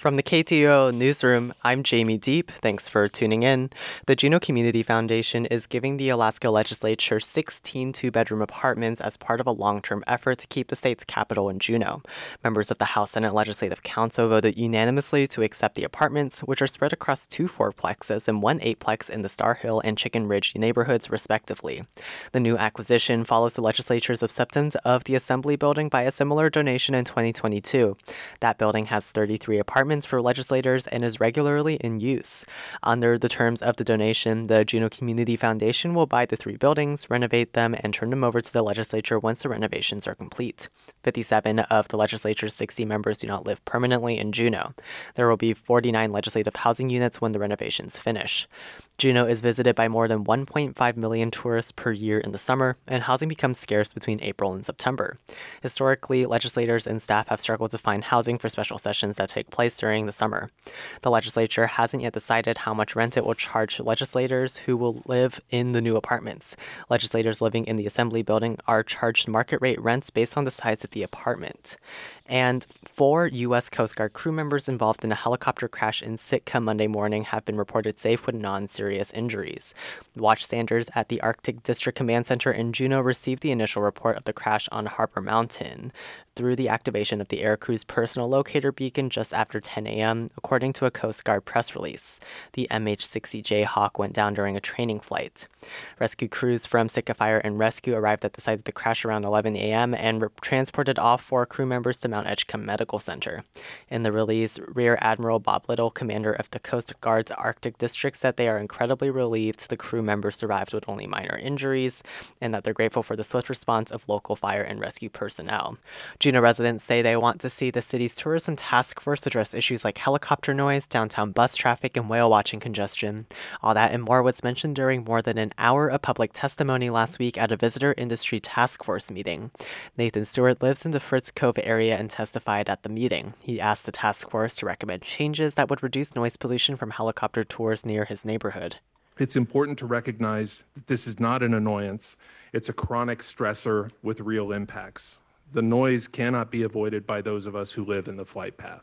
From the KTO newsroom, I'm Jamie Deep. Thanks for tuning in. The Juneau Community Foundation is giving the Alaska Legislature 16 two-bedroom apartments as part of a long-term effort to keep the state's capital in Juneau. Members of the House Senate Legislative Council voted unanimously to accept the apartments, which are spread across 2 fourplexes and 1 eightplex in the Star Hill and Chicken Ridge neighborhoods, respectively. The new acquisition follows the legislature's acceptance of the Assembly Building by a similar donation in 2022. That building has 33 apartments for legislators and is regularly in use. Under the terms of the donation, the Juneau Community Foundation will buy the 3 buildings, renovate them, and turn them over to the legislature once the renovations are complete. 57 of the legislature's 60 members do not live permanently in Juneau. There will be 49 legislative housing units when the renovations finish. Juneau is visited by more than 1.5 million tourists per year in the summer, and housing becomes scarce between April and September. Historically, legislators and staff have struggled to find housing for special sessions that take place during the summer. The legislature hasn't yet decided how much rent it will charge legislators who will live in the new apartments. Legislators living in the Assembly Building are charged market rate rents based on the size of the apartment. And 4 U.S. Coast Guard crew members involved in a helicopter crash in Sitka Monday morning have been reported safe with non-serious injuries. Watchstanders at the Arctic District Command Center in Juneau received the initial report of the crash on Harbor Mountain through the activation of the aircrew's personal locator beacon just after 10 a.m., according to a Coast Guard press release. The MH-60 Jayhawk went down during a training flight. Rescue crews from Sitka Fire and Rescue arrived at the site of the crash around 11 a.m. and transported all 4 crew members to Mount Edgecombe Medical Center. In the release, Rear Admiral Bob Little, commander of the Coast Guard's Arctic District, said they are incredibly relieved the crew members survived with only minor injuries, and that they're grateful for the swift response of local fire and rescue personnel. Juneau residents say they want to see the city's tourism task force address issues like helicopter noise, downtown bus traffic, and whale watching congestion. All that and more was mentioned during more than an hour of public testimony last week at a visitor industry task force meeting. Nathan Stewart lives in the Fritz Cove area and testified at the meeting. He asked the task force to recommend changes that would reduce noise pollution from helicopter tours near his neighborhood. It's important to recognize that this is not an annoyance. It's a chronic stressor with real impacts. The noise cannot be avoided by those of us who live in the flight path.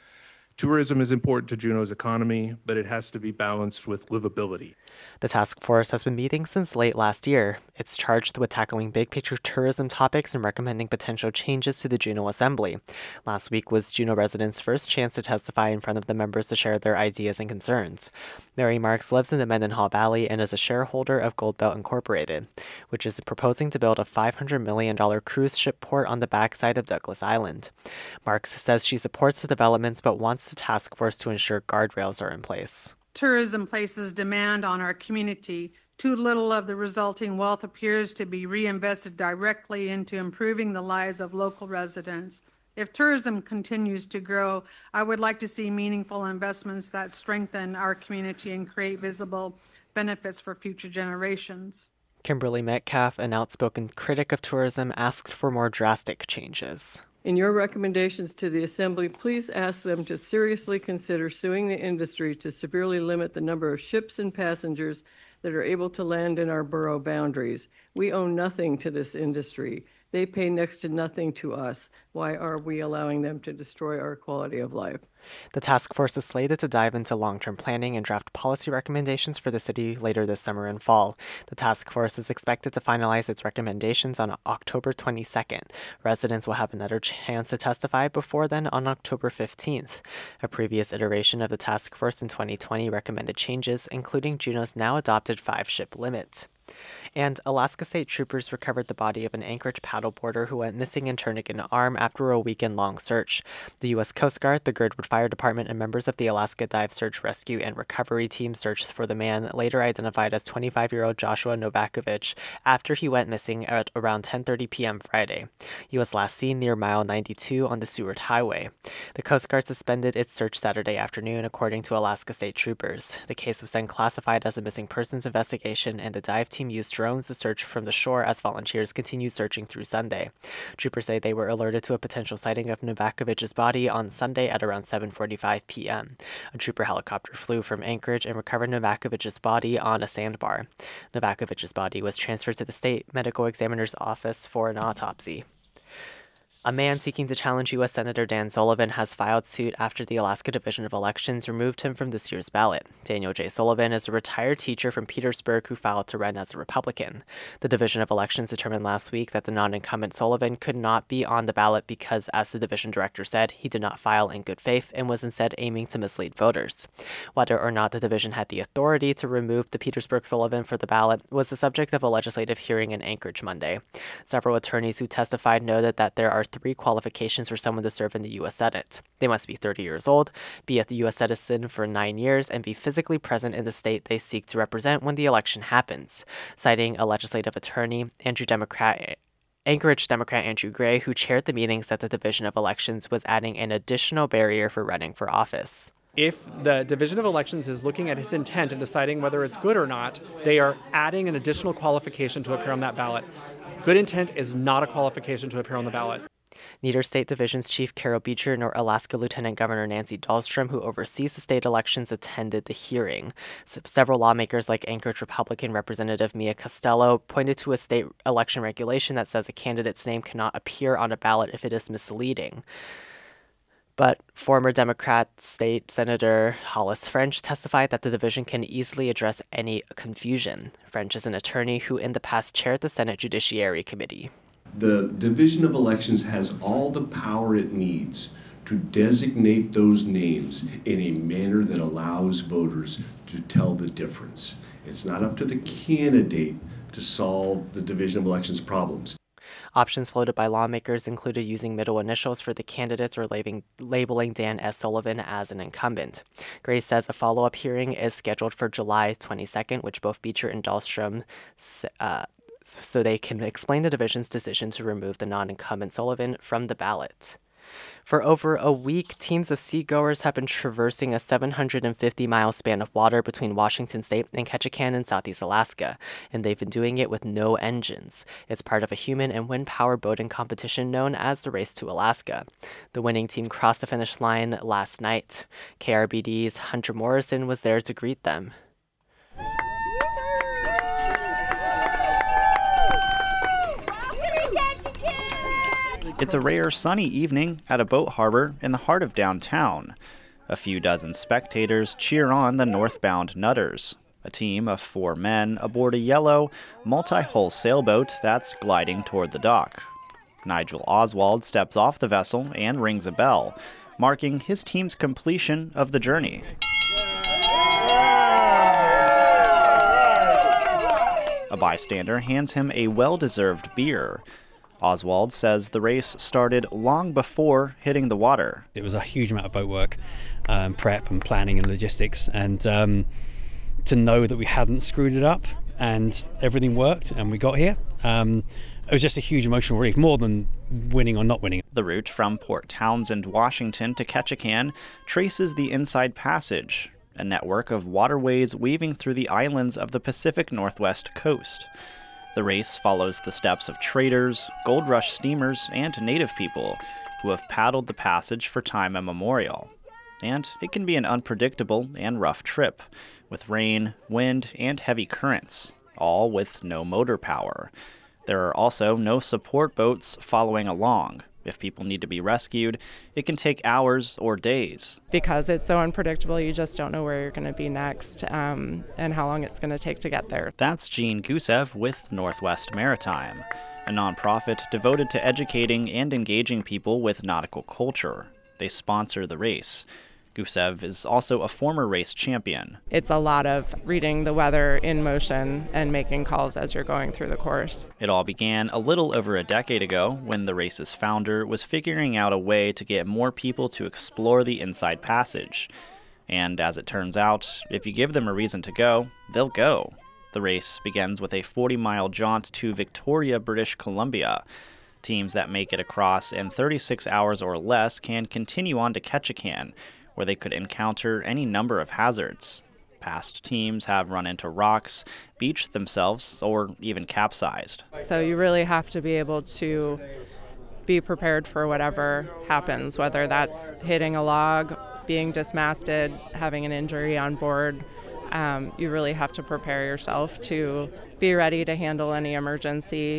Tourism is important to Juneau's economy, but it has to be balanced with livability. The task force has been meeting since late last year. It's charged with tackling big-picture tourism topics and recommending potential changes to the Juneau Assembly. Last week was Juneau residents' first chance to testify in front of the members to share their ideas and concerns. Mary Marks lives in the Mendenhall Valley and is a shareholder of Goldbelt Incorporated, which is proposing to build a $500 million cruise ship port on the backside of Douglas Island. Marks says she supports the developments but wants the task force to ensure guardrails are in place. Tourism places demand on our community. Too little of the resulting wealth appears to be reinvested directly into improving the lives of local residents. If tourism continues to grow, I would like to see meaningful investments that strengthen our community and create visible benefits for future generations. Kimberly Metcalf, an outspoken critic of tourism, asked for more drastic changes. In your recommendations to the Assembly, please ask them to seriously consider suing the industry to severely limit the number of ships and passengers that are able to land in our borough boundaries. We owe nothing to this industry. They pay next to nothing to us. Why are we allowing them to destroy our quality of life? The task force is slated to dive into long-term planning and draft policy recommendations for the city later this summer and fall. The task force is expected to finalize its recommendations on October 22nd. Residents will have another chance to testify before then on October 15th. A previous iteration of the task force in 2020 recommended changes, including Juneau's now adopted 5-ship limit. And Alaska State Troopers recovered the body of an Anchorage paddleboarder who went missing in Turnagain Arm after a weekend-long search. The U.S. Coast Guard, the Girdwood Fire Department, and members of the Alaska Dive Search Rescue and Recovery Team searched for the man, later identified as 25-year-old Joshua Novakovich, after he went missing at around 10:30 p.m. Friday. He was last seen near Mile 92 on the Seward Highway. The Coast Guard suspended its search Saturday afternoon, according to Alaska State Troopers. The case was then classified as a missing persons investigation, and the dive team used drones to search from the shore as volunteers continued searching through Sunday. Troopers say they were alerted to a potential sighting of Novakovich's body on Sunday at around 7:45 p.m. A trooper helicopter flew from Anchorage and recovered Novakovich's body on a sandbar. Novakovich's body was transferred to the state medical examiner's office for an autopsy. A man seeking to challenge U.S. Senator Dan Sullivan has filed suit after the Alaska Division of Elections removed him from this year's ballot. Daniel J. Sullivan is a retired teacher from Petersburg who filed to run as a Republican. The Division of Elections determined last week that the non-incumbent Sullivan could not be on the ballot because, as the division director said, he did not file in good faith and was instead aiming to mislead voters. Whether or not the division had the authority to remove the Petersburg Sullivan for the ballot was the subject of a legislative hearing in Anchorage Monday. Several attorneys who testified noted that there are 3 qualifications for someone to serve in the U.S. Senate. They must be 30 years old, be a U.S. citizen for 9 years, and be physically present in the state they seek to represent when the election happens. Citing a legislative attorney, Anchorage Democrat Andrew Gray, who chaired the meeting, said the Division of Elections was adding an additional barrier for running for office. If the Division of Elections is looking at his intent and deciding whether it's good or not, they are adding an additional qualification to appear on that ballot. Good intent is not a qualification to appear on the ballot. Neither State Division's Chief Carol Beecher nor Alaska Lieutenant Governor Nancy Dahlstrom, who oversees the state elections, attended the hearing. Several lawmakers, like Anchorage Republican Representative Mia Costello, pointed to a state election regulation that says a candidate's name cannot appear on a ballot if it is misleading. But former Democrat State Senator Hollis French testified that the division can easily address any confusion. French is an attorney who in the past chaired the Senate Judiciary Committee. The Division of Elections has all the power it needs to designate those names in a manner that allows voters to tell the difference. It's not up to the candidate to solve the Division of Elections problems. Options floated by lawmakers included using middle initials for the candidates or labeling Dan S. Sullivan as an incumbent. Gray says a follow-up hearing is scheduled for July 22nd, which both Beecher and Dahlstrom so they can explain the division's decision to remove the non-incumbent Sullivan from the ballot. For over a week, teams of seagoers have been traversing a 750-mile span of water between Washington State and Ketchikan in southeast Alaska, and they've been doing it with no engines. It's part of a human and wind-powered boating competition known as the Race to Alaska. The winning team crossed the finish line last night. KRBD's Hunter Morrison was there to greet them. It's a rare sunny evening at a boat harbor in the heart of downtown. A few dozen spectators cheer on the northbound Nutters, a team of 4 men aboard a yellow, multi-hull sailboat that's gliding toward the dock. Nigel Oswald steps off the vessel and rings a bell, marking his team's completion of the journey. A bystander hands him a well-deserved beer. Oswald says the race started long before hitting the water. It was a huge amount of boat work, prep and planning and logistics, and to know that we hadn't screwed it up and everything worked and we got here, it was just a huge emotional relief, more than winning or not winning. The route from Port Townsend, Washington to Ketchikan traces the Inside Passage, a network of waterways weaving through the islands of the Pacific Northwest coast. The race follows the steps of traders, gold rush steamers, and native people who have paddled the passage for time immemorial. And it can be an unpredictable and rough trip, with rain, wind, and heavy currents, all with no motor power. There are also no support boats following along. If people need to be rescued, it can take hours or days. Because it's so unpredictable, you just don't know where you're going to be next and how long it's going to take to get there. That's Jean Gusev with Northwest Maritime, a nonprofit devoted to educating and engaging people with nautical culture. They sponsor the race. Gusev is also a former race champion. It's a lot of reading the weather in motion and making calls as you're going through the course. It all began a little over a decade ago when the race's founder was figuring out a way to get more people to explore the Inside Passage. And as it turns out, if you give them a reason to go, they'll go. The race begins with a 40-mile jaunt to Victoria, British Columbia. Teams that make it across in 36 hours or less can continue on to Ketchikan, where they could encounter any number of hazards. Past teams have run into rocks, beached themselves, or even capsized. So you really have to be able to be prepared for whatever happens, whether that's hitting a log, being dismasted, having an injury on board. You really have to prepare yourself to be ready to handle any emergency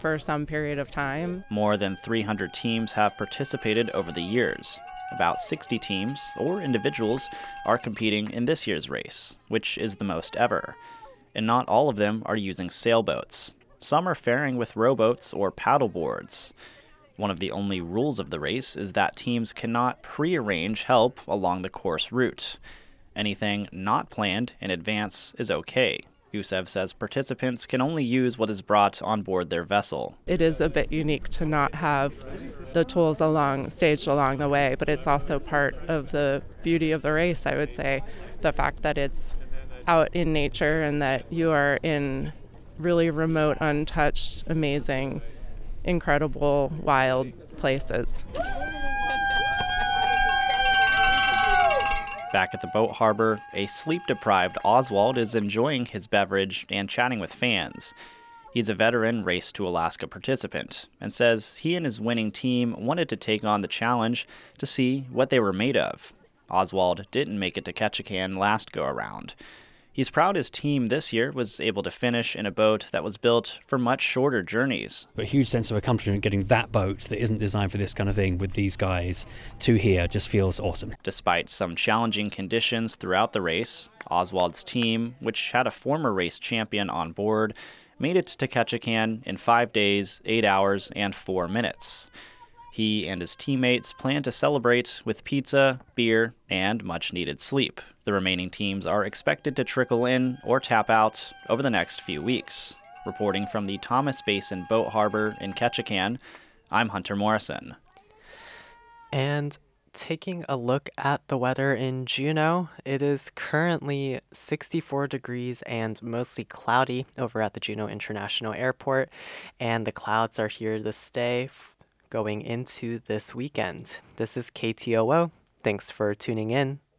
for some period of time. More than 300 teams have participated over the years. About 60 teams, or individuals, are competing in this year's race, which is the most ever. And not all of them are using sailboats. Some are faring with rowboats or paddleboards. One of the only rules of the race is that teams cannot prearrange help along the course route. Anything not planned in advance is okay. Gusev says participants can only use what is brought on board their vessel. It is a bit unique to not have the tools staged along the way, but it's also part of the beauty of the race, I would say. The fact that it's out in nature and that you are in really remote, untouched, amazing, incredible, wild places. Back at the boat harbor, a sleep-deprived Oswald is enjoying his beverage and chatting with fans. He's a veteran Race to Alaska participant and says he and his winning team wanted to take on the challenge to see what they were made of. Oswald didn't make it to Ketchikan last go-around. He's proud his team this year was able to finish in a boat that was built for much shorter journeys. But a huge sense of accomplishment getting that boat that isn't designed for this kind of thing with these guys to here just feels awesome. Despite some challenging conditions throughout the race, Oswald's team, which had a former race champion on board, made it to Ketchikan in 5 days, 8 hours, and 4 minutes. He and his teammates plan to celebrate with pizza, beer, and much-needed sleep. The remaining teams are expected to trickle in or tap out over the next few weeks. Reporting from the Thomas Basin Boat Harbor in Ketchikan, I'm Hunter Morrison. And taking a look at the weather in Juneau, it is currently 64 degrees and mostly cloudy over at the Juneau International Airport, and the clouds are here to stay going into this weekend. This is KTOO. Thanks for tuning in.